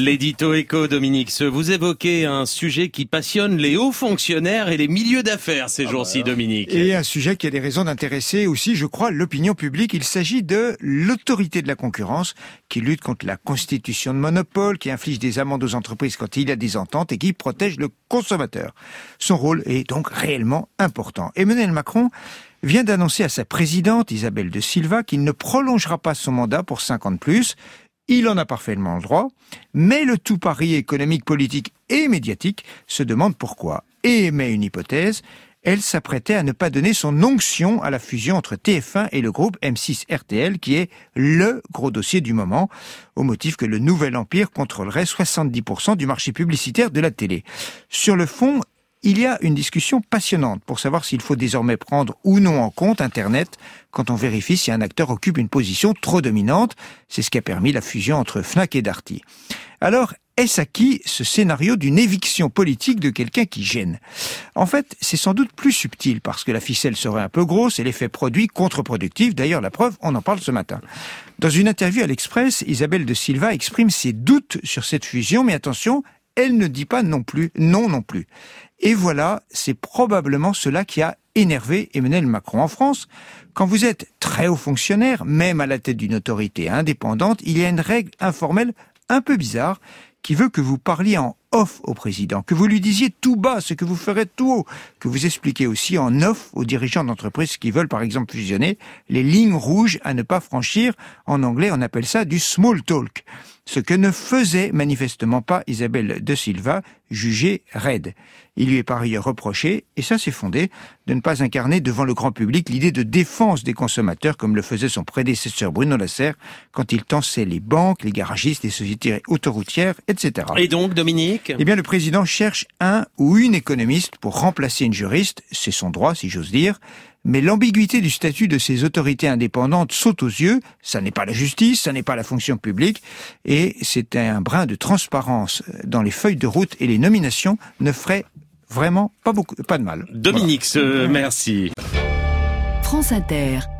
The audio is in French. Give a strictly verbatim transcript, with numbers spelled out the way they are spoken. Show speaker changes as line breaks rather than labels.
L'édito éco, Dominique, vous évoquez un sujet qui passionne les hauts fonctionnaires et les milieux d'affaires ces ah jours-ci, bah Dominique.
Et un sujet qui a des raisons d'intéresser aussi, je crois, l'opinion publique. Il s'agit de l'autorité de la concurrence qui lutte contre la constitution de monopole, qui inflige des amendes aux entreprises quand il y a des ententes et qui protège le consommateur. Son rôle est donc réellement important. Emmanuel Macron vient d'annoncer à sa présidente, Isabelle de Silva, qu'il ne prolongera pas son mandat pour cinq ans de plus. Il en a parfaitement le droit, mais le tout pari économique, politique et médiatique se demande pourquoi. Et émet une hypothèse, elle s'apprêtait à ne pas donner son onction à la fusion entre T F un et le groupe M six R T L, qui est le gros dossier du moment, au motif que le nouvel empire contrôlerait soixante-dix pour cent du marché publicitaire de la télé. Sur le fond, il y a une discussion passionnante pour savoir s'il faut désormais prendre ou non en compte Internet quand on vérifie si un acteur occupe une position trop dominante. C'est ce qui a permis la fusion entre Fnac et Darty. Alors, est-ce acquis ce scénario d'une éviction politique de quelqu'un qui gêne ? En fait, c'est sans doute plus subtil parce que la ficelle serait un peu grosse et l'effet produit contre-productif. D'ailleurs, la preuve, on en parle ce matin. Dans une interview à l'Express, Isabelle de Silva exprime ses doutes sur cette fusion, mais attention, elle ne dit pas non plus, non non plus. Et voilà, c'est probablement cela qui a énervé Emmanuel Macron. En France, quand vous êtes très haut fonctionnaire, même à la tête d'une autorité indépendante, il y a une règle informelle un peu bizarre qui veut que vous parliez en off au président, que vous lui disiez tout bas ce que vous ferez tout haut, que vous expliquiez aussi en off aux dirigeants d'entreprises qui veulent par exemple fusionner les lignes rouges à ne pas franchir. En anglais, on appelle ça du small talk. Ce que ne faisait manifestement pas Isabelle de Silva, jugée raide. Il lui est par ailleurs reproché, et ça c'est fondé, de ne pas incarner devant le grand public l'idée de défense des consommateurs comme le faisait son prédécesseur Bruno Lasserre quand il tensait les banques, les garagistes, les sociétés autoroutières, et cetera.
Et donc, Dominique ?
Eh bien, le président cherche un ou une économiste pour remplacer une juriste, c'est son droit si j'ose dire, mais l'ambiguïté du statut de ces autorités indépendantes saute aux yeux, ça n'est pas la justice, ça n'est pas la fonction publique, et c'est un brin de transparence dans les feuilles de route et les nominations ne ferait vraiment pas beaucoup, pas de mal.
Dominique,
voilà.
merci.
France Inter.